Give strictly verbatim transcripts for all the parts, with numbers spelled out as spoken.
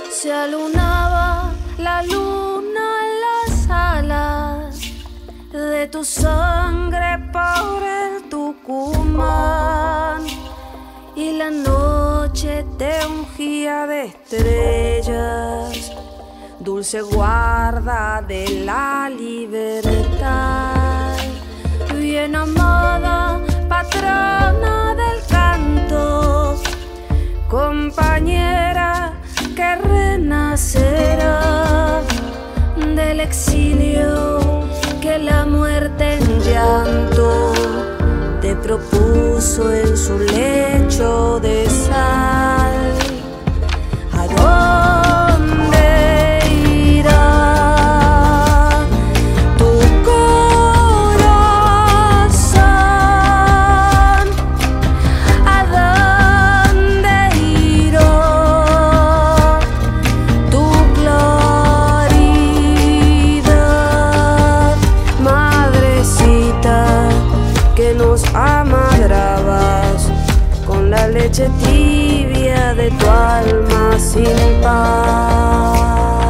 Se alunaba la luna en las alas de tu sangre por el Tucumán, y la noche te ungía de estrellas, dulce guarda de la libertad. Bien amada, patrona del canto, compañera que renacerá del exilio que la muerte en llanto te propuso en su lecho de sal. ¿A dónde irá tu corazón? ¿A dónde irá tu claridad, madrecita, que nos amadrabas con la leche tibia de tu alma sin par?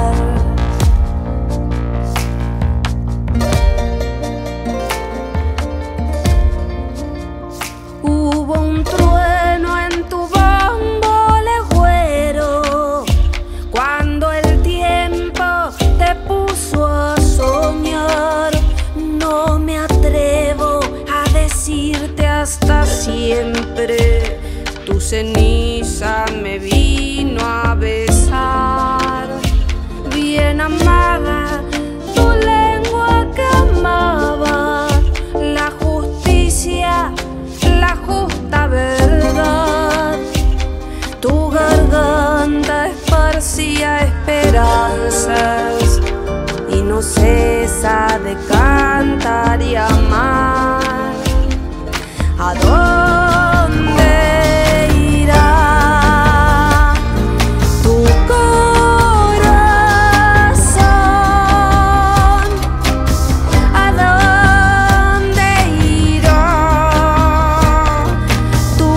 Hubo un trueno en tu bombo legüero cuando el tiempo te puso a soñar. No me atrevo a decirte hasta siempre, tu ceniza me vino a besar. Bien amada, tu lengua que amaba la justicia, la justa verdad. Tu garganta esparcía esperanzas y no cesa de cantar y amar. ¿A dónde irá tu corazón? ¿A dónde irá tu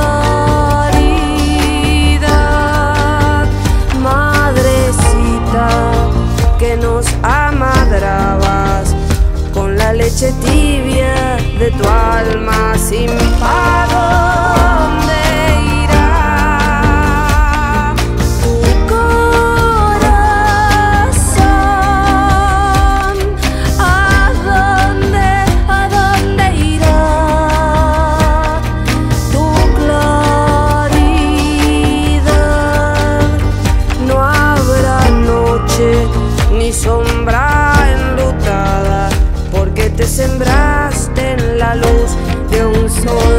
claridad, madrecita, que nos amadrabas con la leche tibia de tu alma sin par? ¿Dónde irá tu corazón? ¿A dónde, a dónde irá tu claridad? No habrá noche ni sombra enlutada, porque te sembraste en la luz de un sol